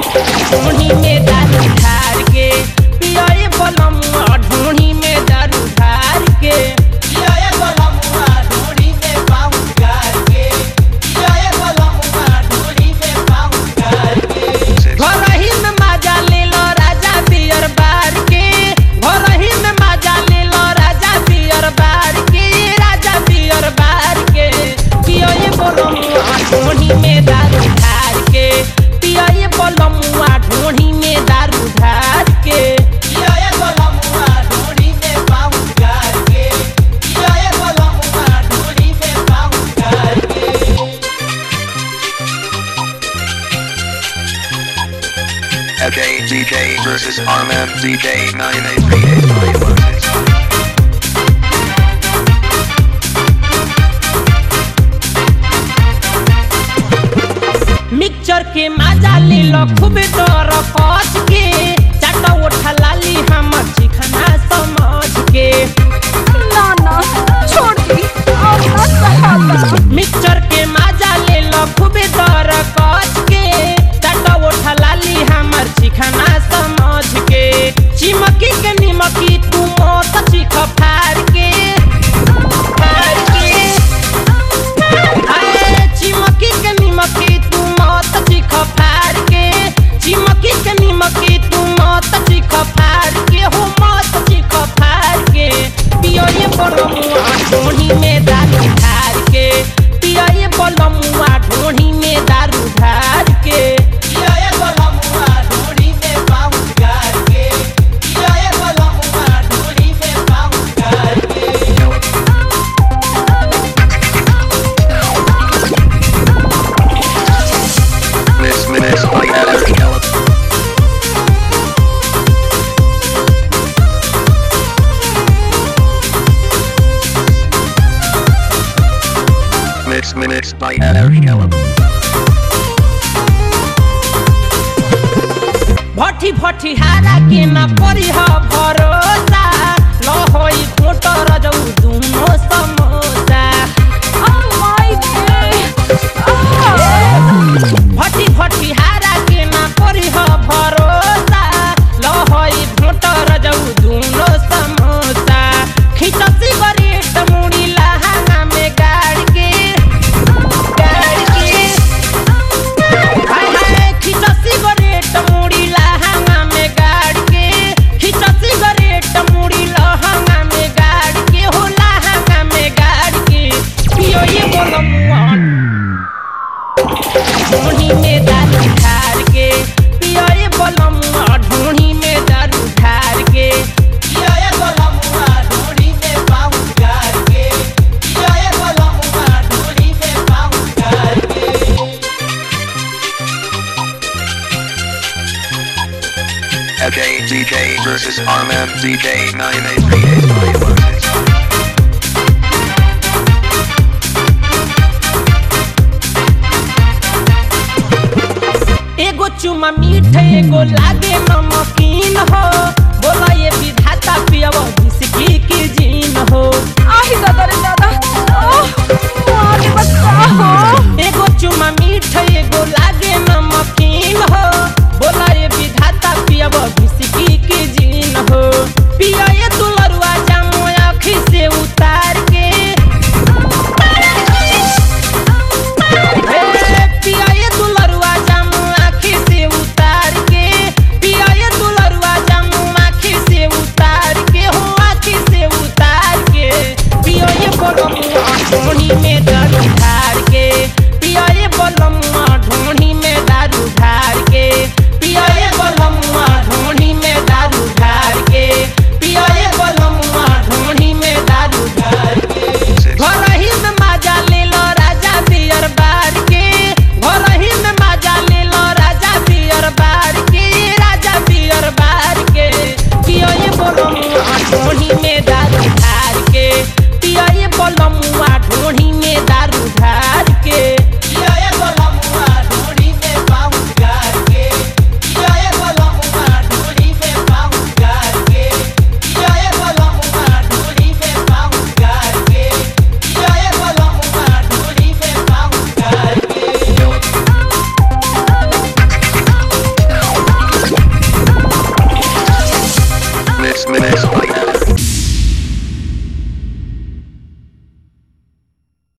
ढूंढी में दारू ढार के पियाए बलमुआ ढूंढी में दारू ढार के पियाए बलमुआ ढूंढी में पाउँ गार के पियाए बलमुआ ढूंढी में पाउँ गार के घरही में मजा ले लो राजा बियर बार के घरही में मजा ले लो राजा बियर बार के राजा बियर बार के पियाए बलमुआ ढूंढी में दारू ढार के पियाए बलमुआ ढूंढी में दारू ढार के पियाए बलमुआ ढूंढी में पाउँ गार के पियाए बलमुआ ढूंढी में पाउँ गार के FJ DJ versus Arman DJ 9838. Mixture के मजा ले लो खूब डर पच के चाटा उठा लाली हमर चिखना समझ के ना ना छोड़ दी अब ना सहाता। मिक्सचर के मजा ले लो खूब डर पच के चाटा उठा लाली हमर चिखना समझ के चिमकी के निमकी तू मत चिख फाड़ के फाड़ के अरे चिमकी के निमकी तू मत चिख फाड़ के चिमकी के निमकी तू मत चिख फाड़ के हो मत चिख फाड़ के पियोए बलमुआ ढूंढी में दारू ढार के पियोए बलमुआ ढूंढी में दारू ढार के पियाए बलमुआ ढूंढी में पाउँ गार के पियाए बलमुआ ढूंढी में पाउँ गार के Mix by Alex. Mix by Alex. भट्टी भट्टी हारा के न परी ह भरोसा ल होई फोटो रजौ दुनो समोसा भट्टी भट्टी हारा के न परी ह भरोसा ल होई फोटो रजौ दुनो समोसा खिच सिगरेट मुड़ी लहंगा में गाड़ के हाय हाय खिच सिगरेट मुड़ी लहंगा में गाड़ के खिच सिगरेट मुड़ी लहंगा में गाड़ के हो लहंगा में गाड़ के पियो ये बलमुआ ढूंढी में दारू ढार के पियो ये बलमुआ ढूंढी में दारू ढार के पियाए बलमुआ ढूंढी में पाउँ गार के पियाए बलमुआ ढूंढी में पाउँ गार के FJ DJ versus Arman DJ 9838. एगो चुमा मीठ एगो लागे नमकीन हो बोला ये विधाता पियव जिसकी की जीन हो आही दादा रे दादा आह, मारे बच्चा हो। एगो चुमा मीठ एगो लागे नमकीन